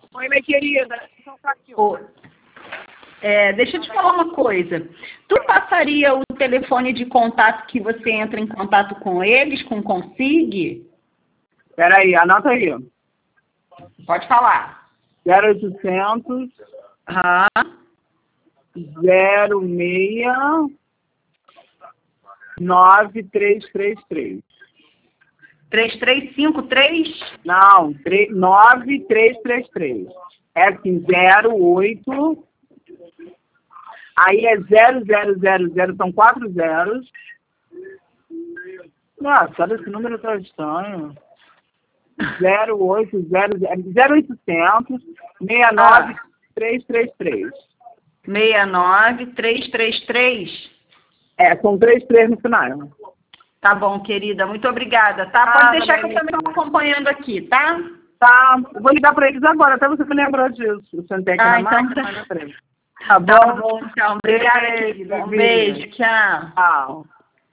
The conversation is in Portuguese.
Oi, minha querida. Deixa eu te falar uma coisa. Tu passaria o telefone de contato que você entra em contato com eles, com o Consig? Peraí, anota aí. Pode falar. 0800 Ah, 06 9333. 3353? Não, 9333. É assim, 08. Aí é 0000, são 4 zeros. Nossa, olha, esse número tá estranho. 0800 69 333. 69333? São 33 no final. Tá bom, querida. Muito obrigada, tá? Pode deixar que eu também estou acompanhando aqui, tá? Tá, eu vou ligar pra eles agora, até você me lembrou disso. Eu sentei aqui na então máquina, tá. mas lembrei. Tá bom? Tá bom, então. Obrigada, Beijo, querida. Um beijo. Tchau. Tchau.